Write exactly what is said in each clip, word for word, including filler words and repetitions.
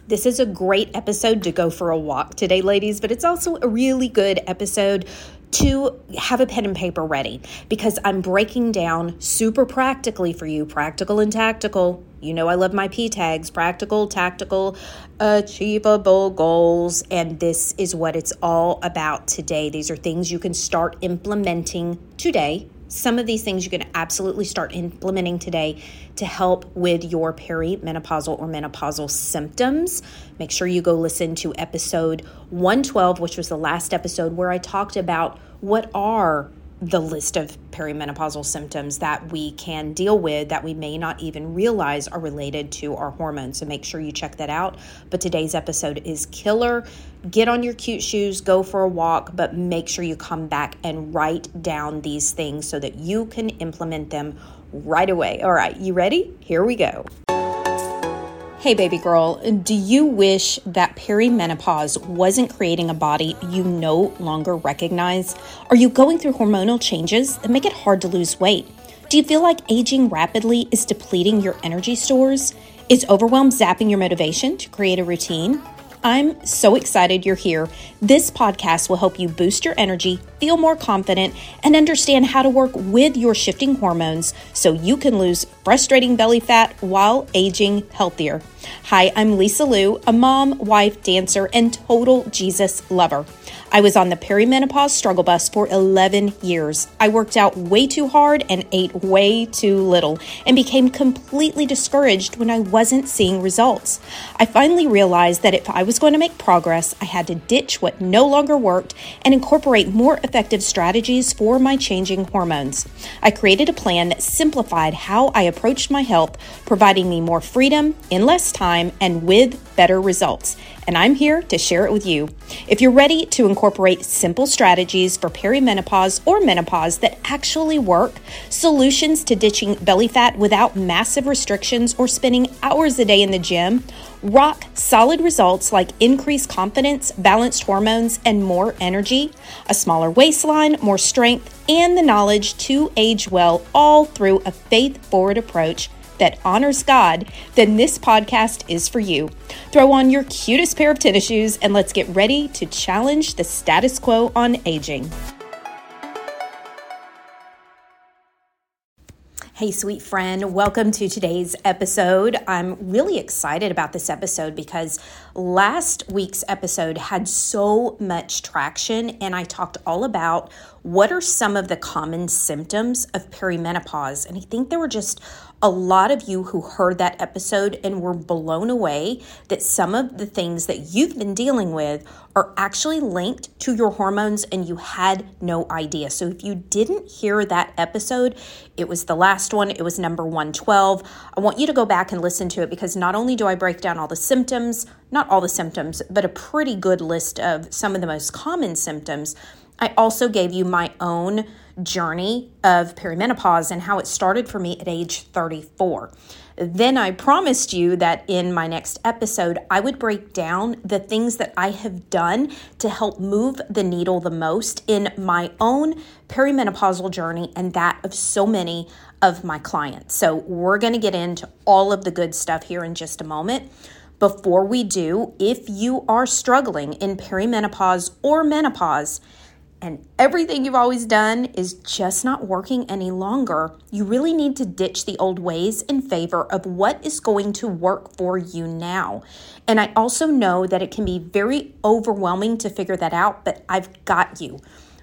This is a great episode to go for a walk today, ladies, but it's also a really good episode to have a pen and paper ready because I'm breaking down super practically for you, practical and tactical. You know I love my P tags, practical, tactical, achievable goals, and this is what it's all about today. These are things you can start implementing today. Some of these things you can absolutely start implementing today to help with your perimenopausal or menopausal symptoms. Make sure you go listen to episode one twelve, which was the last episode where I talked about what are the list of perimenopausal symptoms that we can deal with that we may not even realize are related to our hormones. So make sure you check that out. But today's episode is killer. Get on your cute shoes, go for a walk, but make sure you come back and write down these things so that you can implement them right away. All right, you ready? Here we go. Hey, baby girl, do you wish that perimenopause wasn't creating a body you no longer recognize? Are you going through hormonal changes that make it hard to lose weight? Do you feel like aging rapidly is depleting your energy stores? Is overwhelm zapping your motivation to create a routine? I'm so excited you're here. This podcast will help you boost your energy, feel more confident, and understand how to work with your shifting hormones so you can lose frustrating belly fat while aging healthier. Hi, I'm Lisa Lou, a mom, wife, dancer, and total Jesus lover. I was on the perimenopause struggle bus for eleven years. I worked out way too hard and ate way too little and became completely discouraged when I wasn't seeing results. I finally realized that if I was going to make progress, I had to ditch what no longer worked and incorporate more effective strategies for my changing hormones. I created a plan that simplified how I approached my health, providing me more freedom in less time and with better results. And I'm here to share it with you. If you're ready to incorporate simple strategies for perimenopause or menopause that actually work, solutions to ditching belly fat without massive restrictions or spending hours a day in the gym, rock solid results like increased confidence, balanced hormones, and more energy, a smaller waistline, more strength, and the knowledge to age well, all through a faith-forward approach that honors God, then this podcast is for you. Throw on your cutest pair of tennis shoes and let's get ready to challenge the status quo on aging. Hey, sweet friend, welcome to today's episode. I'm really excited about this episode because last week's episode had so much traction and I talked all about what are some of the common symptoms of perimenopause. And I think there were just a lot of you who heard that episode and were blown away that some of the things that you've been dealing with are actually linked to your hormones and you had no idea. So if you didn't hear that episode, it was the last one. It was number one twelve. I want you to go back and listen to it because not only do I break down all the symptoms, not all the symptoms, but a pretty good list of some of the most common symptoms. I also gave you my own journey of perimenopause and how it started for me at age thirty-four. Then I promised you that in my next episode, I would break down the things that I have done to help move the needle the most in my own perimenopausal journey and that of so many of my clients. So we're going to get into all of the good stuff here in just a moment. Before we do, if you are struggling in perimenopause or menopause, and everything you've always done is just not working any longer, you really need to ditch the old ways in favor of what is going to work for you now. And I also know that it can be very overwhelming to figure that out, but I've got you.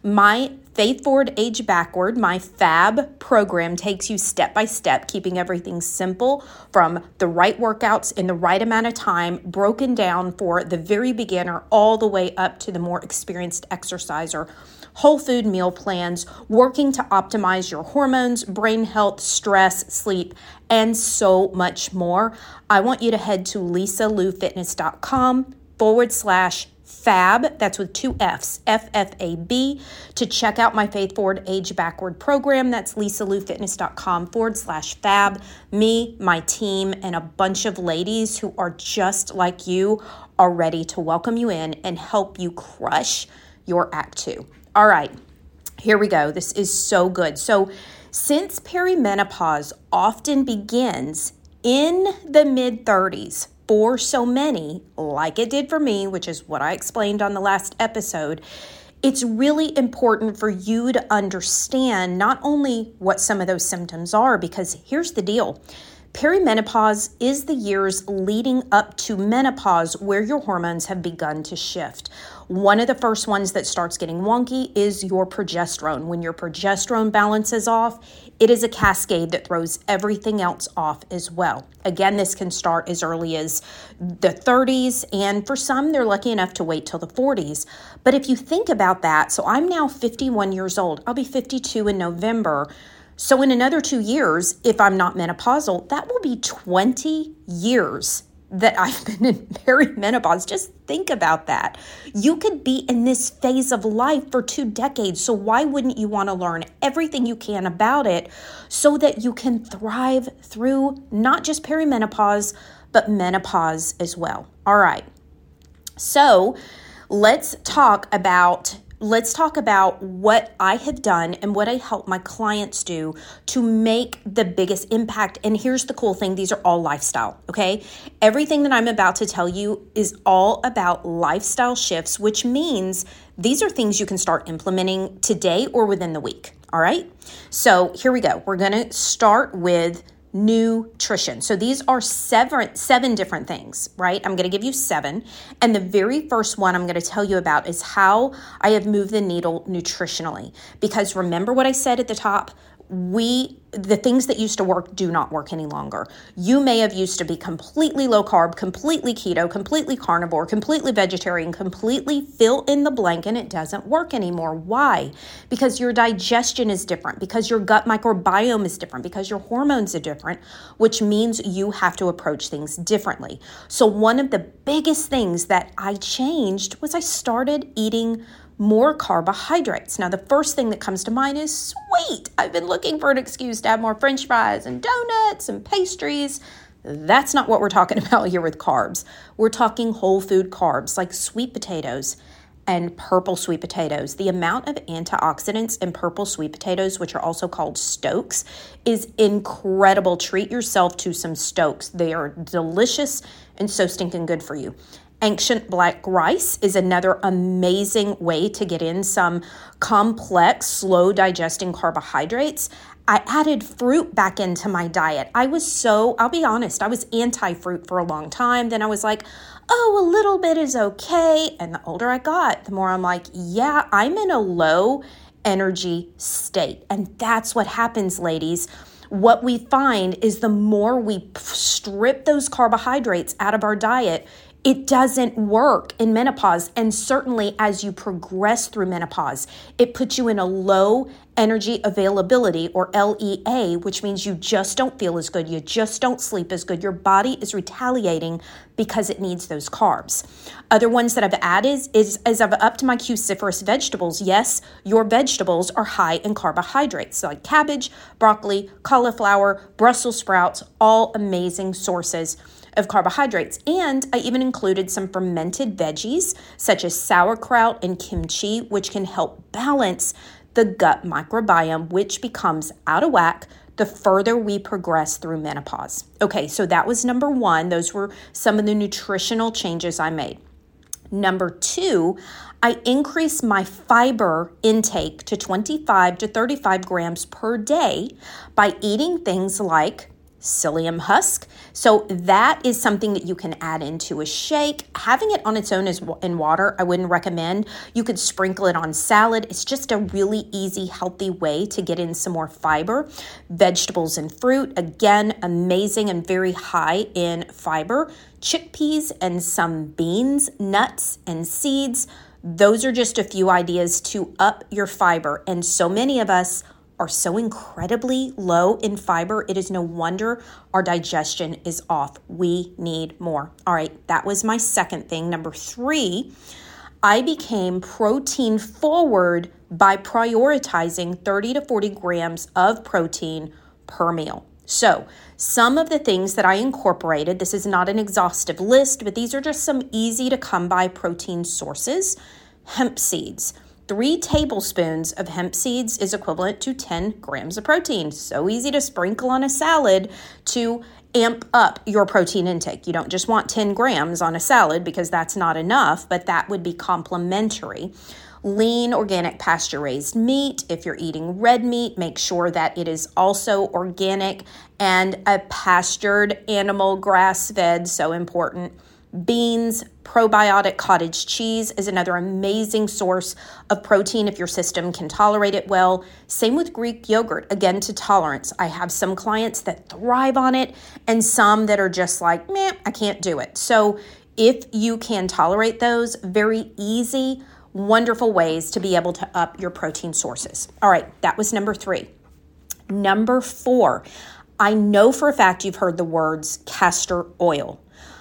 My Faith Forward Age Backward, my FAB program takes you step by step, keeping everything simple from the right workouts in the right amount of time, broken down for the very beginner all the way up to the more experienced exerciser. Whole food meal plans, working to optimize your hormones, brain health, stress, sleep, and so much more. I want you to head to lisaluefitness.com forward slash FAB, that's with two F's, F F A B, to check out my Faith Forward Age Backward program. That's lisaluefitness.com forward slash FAB. Me, my team, and a bunch of ladies who are just like you are ready to welcome you in and help you crush your Act Two. All right, here we go. This is so good. So since perimenopause often begins in the mid-thirties, for so many, like it did for me, which is what I explained on the last episode, it's really important for you to understand not only what some of those symptoms are, because here's the deal. Perimenopause is the years leading up to menopause where your hormones have begun to shift. One of the first ones that starts getting wonky is your progesterone. When your progesterone balance is off, it is a cascade that throws everything else off as well. Again, this can start as early as the thirties, and for some, they're lucky enough to wait till the forties. But if you think about that, so I'm now fifty-one years old. I'll be fifty-two in November. So in another two years, if I'm not menopausal, that will be twenty years that I've been in perimenopause. Just think about that. You could be in this phase of life for two decades. So why wouldn't you want to learn everything you can about it so that you can thrive through not just perimenopause, but menopause as well? All right. So let's talk about Let's talk about what I have done and what I help my clients do to make the biggest impact. And here's the cool thing. These are all lifestyle, okay? Everything that I'm about to tell you is all about lifestyle shifts, which means these are things you can start implementing today or within the week, all right? So here we go. We're going to start with nutrition. So these are seven, seven different things, right? I'm going to give you seven. And the very first one I'm going to tell you about is how I have moved the needle nutritionally. Because remember what I said at the top? We, the things that used to work do not work any longer. You may have used to be completely low carb, completely keto, completely carnivore, completely vegetarian, completely fill in the blank, and it doesn't work anymore. Why? Because your digestion is different, because your gut microbiome is different, because your hormones are different, which means you have to approach things differently. So one of the biggest things that I changed was I started eating more carbohydrates. Now, the first thing that comes to mind is sweet. I've been looking for an excuse to have more French fries and donuts and pastries. That's not what we're talking about here with carbs. We're talking whole food carbs like sweet potatoes and purple sweet potatoes. The amount of antioxidants in purple sweet potatoes, which are also called Stokes, is incredible. Treat yourself to some Stokes. They are delicious and so stinking good for you. Ancient black rice is another amazing way to get in some complex, slow digesting carbohydrates. I added fruit back into my diet. I was so, I'll be honest, I was anti-fruit for a long time. Then I was like, oh, a little bit is okay. And the older I got, the more I'm like, yeah, I'm in a low energy state. And that's what happens, ladies. What we find is the more we strip those carbohydrates out of our diet, it doesn't work in menopause. And certainly as you progress through menopause, it puts you in a low energy availability, or L E A, which means you just don't feel as good. You just don't sleep as good. Your body is retaliating because it needs those carbs. Other ones that I've added is, is I've upped my cruciferous vegetables. Yes, your vegetables are high in carbohydrates, so like cabbage, broccoli, cauliflower, Brussels sprouts, all amazing sources of carbohydrates. And I even included some fermented veggies such as sauerkraut and kimchi, which can help balance the gut microbiome, which becomes out of whack the further we progress through menopause. Okay, so that was number one. Those were some of the nutritional changes I made. Number two, I increased my fiber intake to twenty-five to thirty-five grams per day by eating things like psyllium husk. So that is something that you can add into a shake. Having it on its own is in water, I wouldn't recommend. You could sprinkle it on salad. It's just a really easy, healthy way to get in some more fiber. Vegetables and fruit, again, amazing and very high in fiber. Chickpeas and some beans, nuts and seeds. Those are just a few ideas to up your fiber. And so many of us are so incredibly low in fiber, it is no wonder our digestion is off. We need more. All right, that was my second thing. Number three, I became protein forward by prioritizing thirty to forty grams of protein per meal. So some of the things that I incorporated, this is not an exhaustive list, but these are just some easy to come by protein sources. Hemp seeds. Three tablespoons of hemp seeds is equivalent to ten grams of protein. So easy to sprinkle on a salad to amp up your protein intake. You don't just want ten grams on a salad because that's not enough, but that would be complementary. Lean, organic, pasture-raised meat. If you're eating red meat, make sure that it is also organic and a pastured animal, grass-fed, so important. Beans, probiotic cottage cheese is another amazing source of protein if your system can tolerate it well. Same with Greek yogurt, again, to tolerance. I have some clients that thrive on it and some that are just like, meh, I can't do it. So if you can tolerate those, very easy, wonderful ways to be able to up your protein sources. All right, that was number three. Number four, I know for a fact you've heard the words castor oil.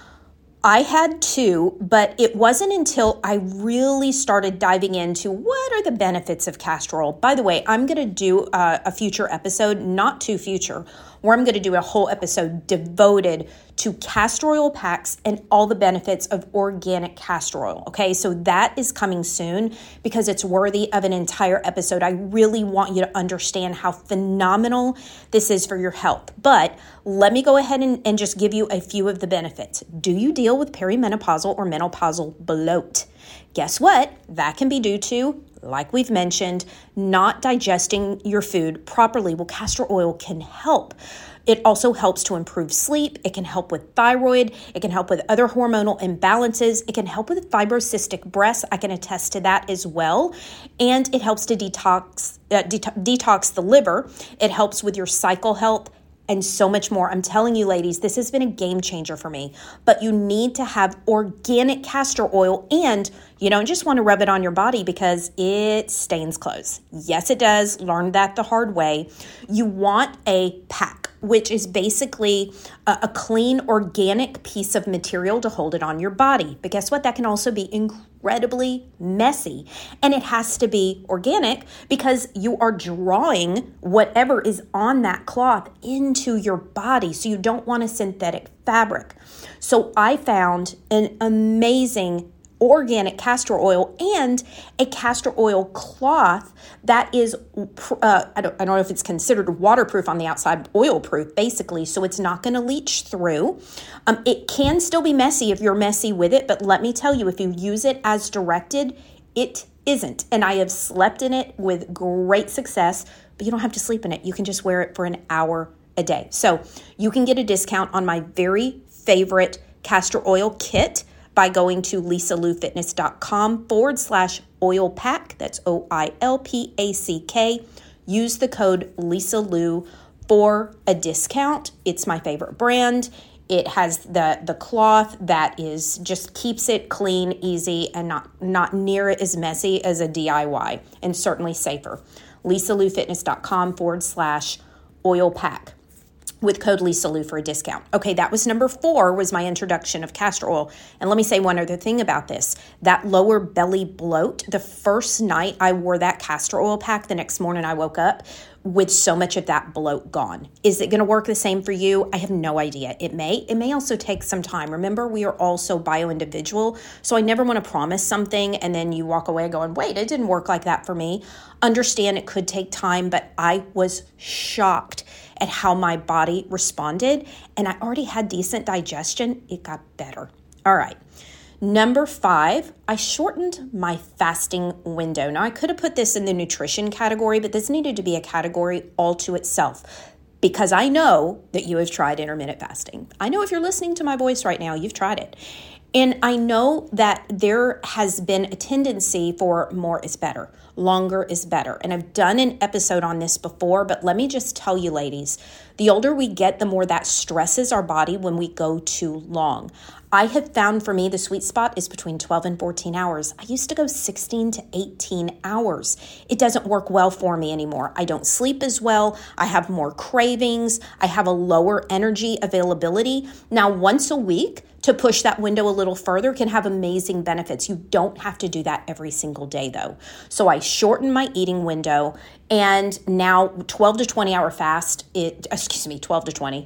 I had too, but it wasn't until I really started diving into what are the benefits of castor oil. By the way, I'm going to do a, a future episode, not too future, where I'm going to do a whole episode devoted to castor oil packs and all the benefits of organic castor oil. Okay, so that is coming soon because it's worthy of an entire episode. I really want you to understand how phenomenal this is for your health. But let me go ahead and, and just give you a few of the benefits. Do you deal with perimenopausal or menopausal bloat? Guess what? That can be due to, like we've mentioned, not digesting your food properly. Well, castor oil can help. It also helps to improve sleep. It can help with thyroid. It can help with other hormonal imbalances. It can help with fibrocystic breasts. I can attest to that as well. And it helps to detox, uh, det- detox the liver. It helps with your cycle health and so much more. I'm telling you, ladies, this has been a game changer for me. But you need to have organic castor oil, and you don't just want to rub it on your body because it stains clothes. Yes, it does. Learned that the hard way. You want a pack, which is basically a, a clean, organic piece of material to hold it on your body. But guess what? That can also be incredibly messy. And it has to be organic because you are drawing whatever is on that cloth into your body. So you don't want a synthetic fabric. So I found an amazing organic castor oil and a castor oil cloth that is, uh, I, don't, I don't know if it's considered waterproof on the outside, oil proof basically, so it's not going to leach through. Um, it can still be messy if you're messy with it, but let me tell you, if you use it as directed, it isn't. And I have slept in it with great success, but you don't have to sleep in it. You can just wear it for an hour a day. So you can get a discount on my very favorite castor oil kit by going to lisaluefitness.com forward slash oil pack. That's O I L P A C K. Use the code LisaLu for a discount. It's my favorite brand. It has the, the cloth that is just keeps it clean, easy, and not, not near as messy as a D I Y, and certainly safer. lisaluefitness.com forward slash oil pack. With code LisaLu for a discount. Okay, that was number four, was my introduction of castor oil. And let me say one other thing about this. That lower belly bloat, the first night I wore that castor oil pack, the next morning I woke up with so much of that bloat gone. Is it going to work the same for you? I have no idea. It may. It may also take some time. Remember, we are all so bio-individual, so I never want to promise something and then you walk away going, wait, it didn't work like that for me. Understand it could take time, but I was shocked at how my body responded, and I already had decent digestion. It got better. All right. Number five, I shortened my fasting window. Now, I could have put this in the nutrition category, but this needed to be a category all to itself because I know that you have tried intermittent fasting. I know if you're listening to my voice right now, you've tried it. And I know that there has been a tendency for more is better, longer is better. And I've done an episode on this before, but let me just tell you, ladies, the older we get, the more that stresses our body when we go too long. I have found for me the sweet spot is between twelve and fourteen hours. I used to go sixteen to eighteen hours. It doesn't work well for me anymore. I don't sleep as well. I have more cravings. I have a lower energy availability. Now, once a week, to push that window a little further can have amazing benefits. You don't have to do that every single day though. So I shortened my eating window, and now twelve to twenty hour fast, it, excuse me, twelve to twenty,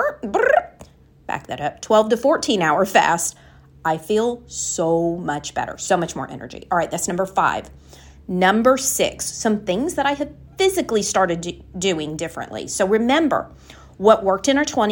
back that up, twelve to fourteen hour fast, I feel so much better, so much more energy. All right, that's number five. Number six, some things that I have physically started do- doing differently. So remember, what worked in our twenties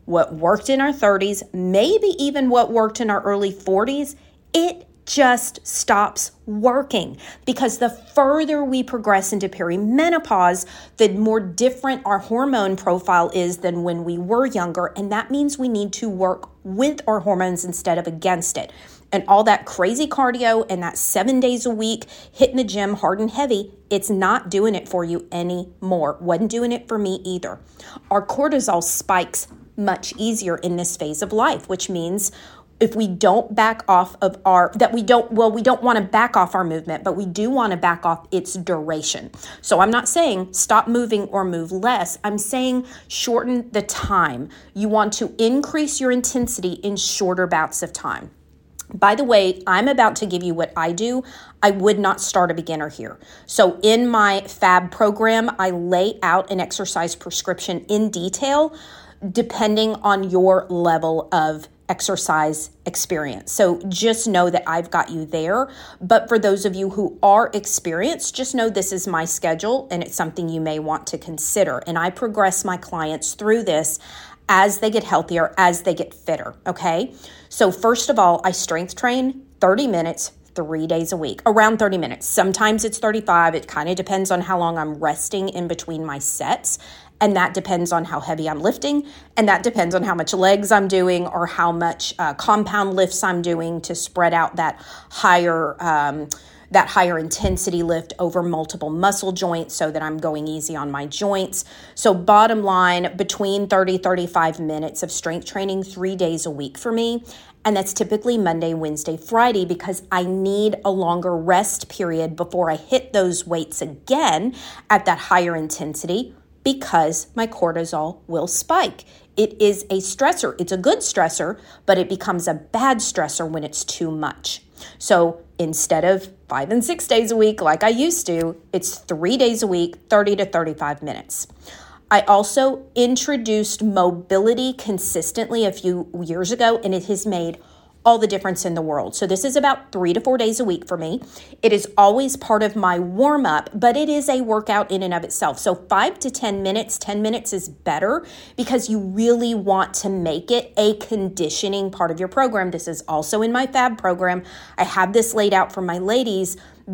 what worked in our thirties, maybe even what worked in our early forties, it just stops working, because the further we progress into perimenopause, the more different our hormone profile is than when we were younger. And that means we need to work with our hormones instead of against it. And all that crazy cardio and that seven days a week hitting the gym hard and heavy, it's not doing it for you anymore. Wasn't doing it for me either. Our cortisol spikes much easier in this phase of life, which means if we don't back off of our, that we don't, well, we don't want to back off our movement, but we do want to back off its duration. So I'm not saying stop moving or move less. I'm saying shorten the time. You want to increase your intensity in shorter bouts of time. By the way, I'm about to give you what I do. I would not start a beginner here. So in my FAB program, I lay out an exercise prescription in detail, depending on your level of exercise experience. So just know that I've got you there. But for those of you who are experienced, just know this is my schedule and it's something you may want to consider. And I progress my clients through this as they get healthier, as they get fitter, okay? So first of all, I strength train thirty minutes, three days a week, around thirty minutes. Sometimes it's thirty-five. It kind of depends on how long I'm resting in between my sets. And that depends on how heavy I'm lifting. And that depends on how much legs I'm doing or how much uh, compound lifts I'm doing to spread out that higher um, that higher intensity lift over multiple muscle joints so that I'm going easy on my joints. So bottom line, between thirty, thirty-five minutes of strength training, three days a week for me. And that's typically Monday, Wednesday, Friday, because I need a longer rest period before I hit those weights again at that higher intensity, because my cortisol will spike. It is a stressor. It's a good stressor, but it becomes a bad stressor when it's too much. So instead of five and six days a week like I used to, it's three days a week, thirty to thirty-five minutes. I also introduced mobility consistently a few years ago, and it has made all the difference in the world. So this is about three to four days a week for me. It is always part of my warm up, but it is a workout in and of itself. So five to ten minutes, ten minutes is better because you really want to make it a conditioning part of your program. This is also in my FAB program. I have this laid out for my ladies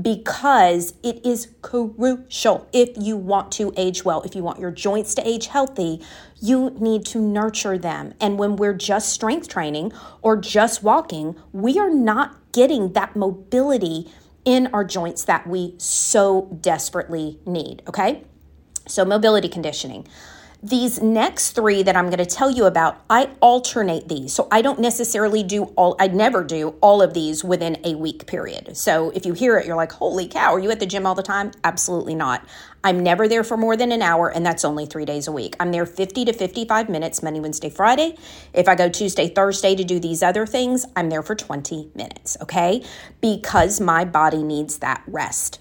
because it is crucial if you want to age well. If you want your joints to age healthy, you need to nurture them. And when we're just strength training or just walking, we are not getting that mobility in our joints that we so desperately need, okay? So mobility conditioning. These next three that I'm going to tell you about, I alternate these. So I don't necessarily do all, I never do all of these within a week period. So if you hear it, you're like, holy cow, are you at the gym all the time? Absolutely not. I'm never there for more than an hour, and that's only three days a week. I'm there fifty to fifty-five minutes, Monday, Wednesday, Friday. If I go Tuesday, Thursday to do these other things, I'm there for twenty minutes, okay? Because my body needs that rest.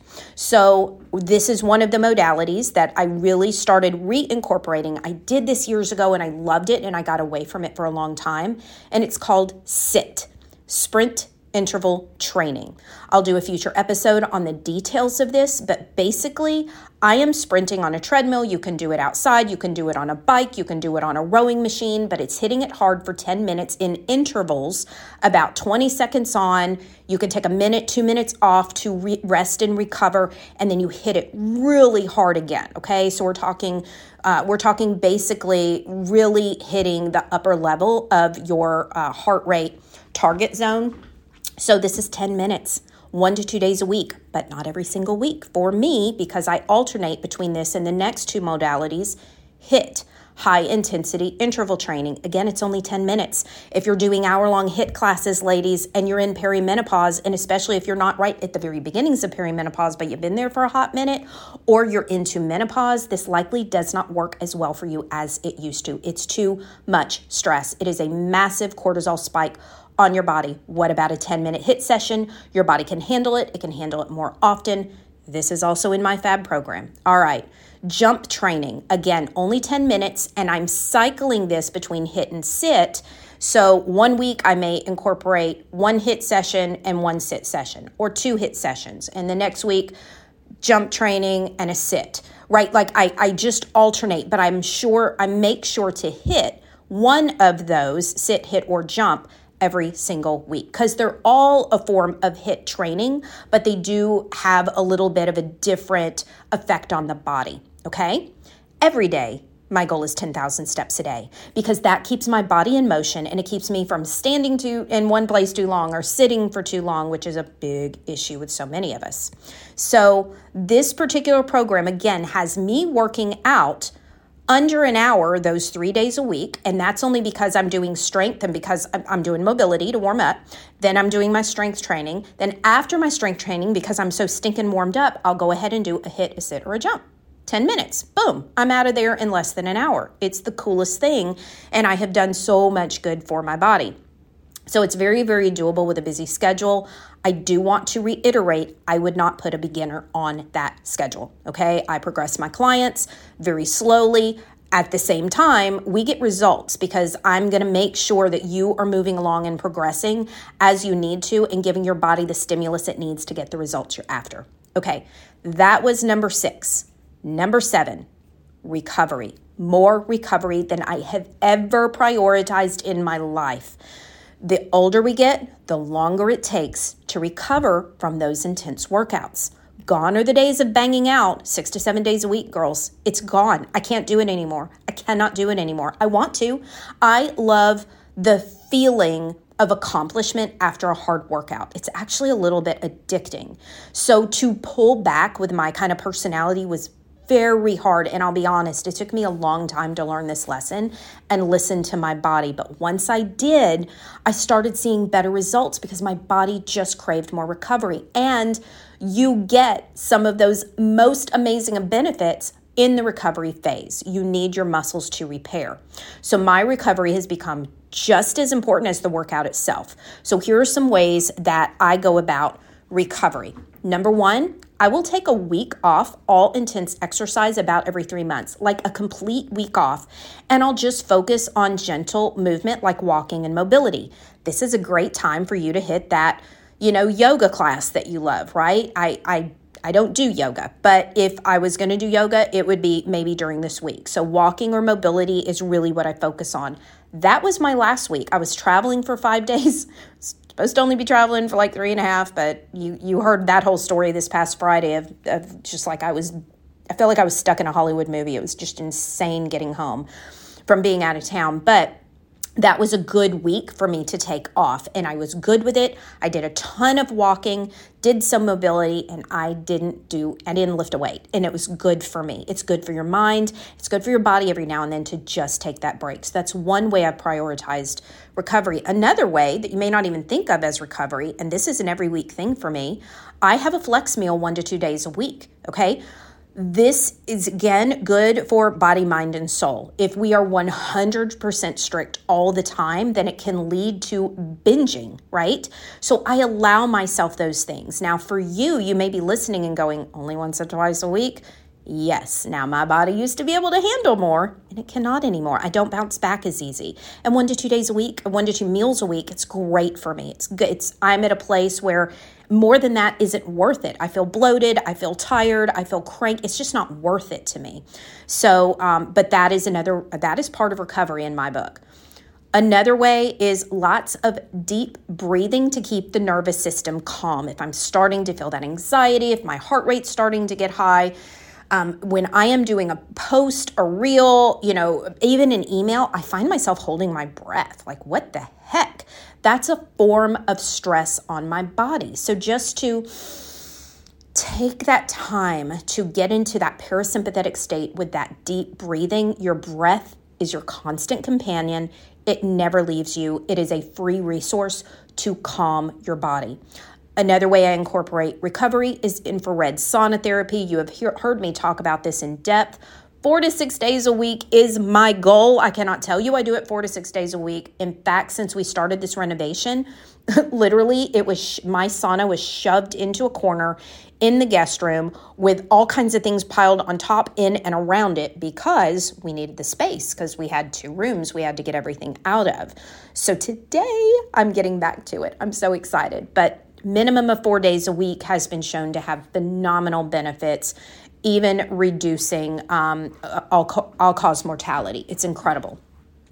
So this is one of the modalities that I really started reincorporating. I did this years ago, and I loved it, and I got away from it for a long time, and it's called SIT, Sprint Interval Training. I'll do a future episode on the details of this, but basically I am sprinting on a treadmill. You can do it outside. You can do it on a bike. You can do it on a rowing machine, but it's hitting it hard for ten minutes in intervals, about twenty seconds on. You can take a minute, two minutes off to re- rest and recover, and then you hit it really hard again. Okay. So we're talking, uh, we're talking basically really hitting the upper level of your uh, heart rate target zone. So this is ten minutes, one to two days a week, but not every single week. For me, because I alternate between this and the next two modalities, HIIT, high intensity interval training. Again, it's only ten minutes. If you're doing hour-long HIIT classes, ladies, and you're in perimenopause, and especially if you're not right at the very beginnings of perimenopause, but you've been there for a hot minute, or you're into menopause, this likely does not work as well for you as it used to. It's too much stress. It is a massive cortisol spike on your body. What about a ten minute HIIT session? Your body can handle it. It can handle it more often. This is also in my FAB program. All right. Jump training. Again, only ten minutes, and I'm cycling this between HIIT and SIT. So one week I may incorporate one HIIT session and one SIT session, or two HIIT sessions. And the next week, jump training and a SIT, right? Like I, I just alternate, but I'm sure I make sure to hit one of those, sit, hit, or jump, every single week, because they're all a form of HIIT training, but they do have a little bit of a different effect on the body, okay? Every day, my goal is ten thousand steps a day, because that keeps my body in motion and it keeps me from standing too in one place too long or sitting for too long, which is a big issue with so many of us. So this particular program, again, has me working out under an hour those three days a week, and that's only because I'm doing strength and because I'm doing mobility to warm up. Then I'm doing my strength training. Then after my strength training, because I'm so stinking warmed up, I'll go ahead and do a HIIT, a sit, or a jump. ten minutes. Boom. I'm out of there in less than an hour. It's the coolest thing, and I have done so much good for my body. So it's very, very doable with a busy schedule. I do want to reiterate, I would not put a beginner on that schedule, okay? I progress my clients very slowly. At the same time, we get results because I'm going to make sure that you are moving along and progressing as you need to and giving your body the stimulus it needs to get the results you're after. Okay, that was number six. Number seven, recovery. More recovery than I have ever prioritized in my life. The older we get, the longer it takes to recover from those intense workouts. Gone are the days of banging out six to seven days a week, girls. It's gone. I can't do it anymore. I cannot do it anymore. I want to. I love the feeling of accomplishment after a hard workout. It's actually a little bit addicting. So to pull back with my kind of personality was very hard. And I'll be honest, it took me a long time to learn this lesson and listen to my body. But once I did, I started seeing better results because my body just craved more recovery. And you get some of those most amazing benefits in the recovery phase. You need your muscles to repair. So my recovery has become just as important as the workout itself. So here are some ways that I go about recovery. Number one, I will take a week off all intense exercise about every three months, like a complete week off, and I'll just focus on gentle movement like walking and mobility. This is a great time for you to hit that, you know, yoga class that you love, right? I I I don't do yoga, but if I was going to do yoga, it would be maybe during this week. So walking or mobility is really what I focus on. That was my last week. I was traveling for five days. Supposed to only be traveling for like three and a half, but you you heard that whole story this past Friday of, of just like I was, I felt like I was stuck in a Hollywood movie. It was just insane getting home from being out of town. But that was a good week for me to take off, and I was good with it. I did a ton of walking, did some mobility, and I didn't do, I didn't lift a weight, and it was good for me. It's good for your mind. It's good for your body every now and then to just take that break. So that's one way I've prioritized recovery. Another way that you may not even think of as recovery, and this is an every week thing for me, I have a flex meal one to two days a week, okay? This is, again, good for body, mind, and soul. If we are one hundred percent strict all the time, then it can lead to binging, right? So I allow myself those things. Now, for you, you may be listening and going, only once or twice a week? Yes. Now, my body used to be able to handle more, and it cannot anymore. I don't bounce back as easy. And one to two days a week, one to two meals a week, it's great for me. It's good. It's I'm at a place where more than that isn't worth it. I feel bloated. I feel tired. I feel cranky. It's just not worth it to me. So, um, but that is another, that is part of recovery in my book. Another way is lots of deep breathing to keep the nervous system calm. If I'm starting to feel that anxiety, if my heart rate's starting to get high, Um, when I am doing a post, a reel, you know, even an email, I find myself holding my breath. Like, what the heck? That's a form of stress on my body. So just to take that time to get into that parasympathetic state with that deep breathing, your breath is your constant companion. It never leaves you. It is a free resource to calm your body. Another way I incorporate recovery is infrared sauna therapy. You have he- heard me talk about this in depth. Four to six days a week is my goal. I cannot tell you I do it four to six days a week. In fact, since we started this renovation, literally it was sh- my sauna was shoved into a corner in the guest room with all kinds of things piled on top, in, and around it because we needed the space because we had two rooms we had to get everything out of. So today I'm getting back to it. I'm so excited. But minimum of four days a week has been shown to have phenomenal benefits, even reducing um, all-cause mortality. It's incredible.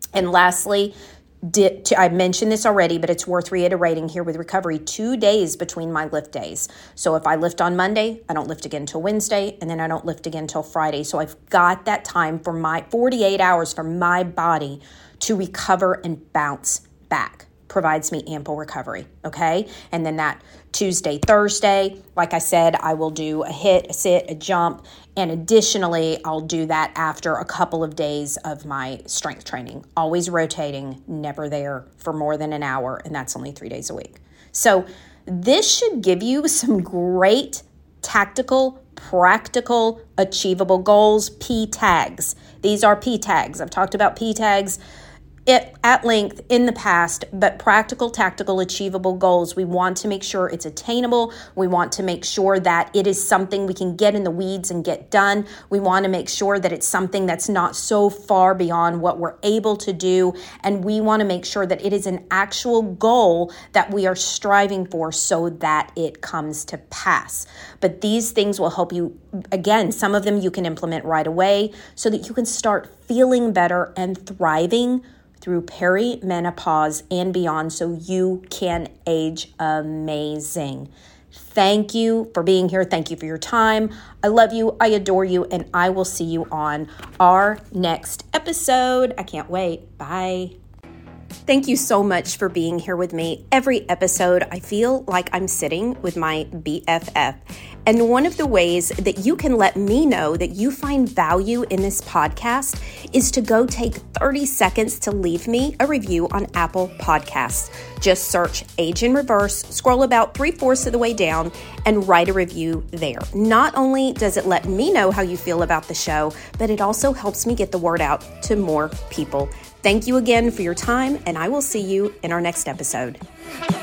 And lastly, Did, I mentioned this already, but it's worth reiterating here with recovery, two days between my lift days. So if I lift on Monday, I don't lift again until Wednesday, and then I don't lift again until Friday. So I've got that time for my forty-eight hours for my body to recover and bounce back. Provides me ample recovery, okay? And then that Tuesday, Thursday, like I said, I will do a hit, a sit, a jump, and additionally, I'll do that after a couple of days of my strength training. Always rotating, never there for more than an hour, and that's only three days a week. So this should give you some great tactical, practical, achievable goals, P tags. These are P tags. I've talked about P tags It, at length in the past, but practical, tactical, achievable goals. We want to make sure it's attainable. We want to make sure that it is something we can get in the weeds and get done. We want to make sure that it's something that's not so far beyond what we're able to do. And we want to make sure that it is an actual goal that we are striving for so that it comes to pass. But these things will help you. Again, some of them you can implement right away so that you can start feeling better and thriving through perimenopause and beyond so you can age amazing. Thank you for being here. Thank you for your time. I love you. I adore you. And I will see you on our next episode. I can't wait. Bye. Thank you so much for being here with me. Every episode, I feel like I'm sitting with my B F F. And one of the ways that you can let me know that you find value in this podcast is to go take thirty seconds to leave me a review on Apple Podcasts. Just search Age in Reverse, scroll about three-fourths of the way down, and write a review there. Not only does it let me know how you feel about the show, but it also helps me get the word out to more people. Thank you again for your time, and I will see you in our next episode.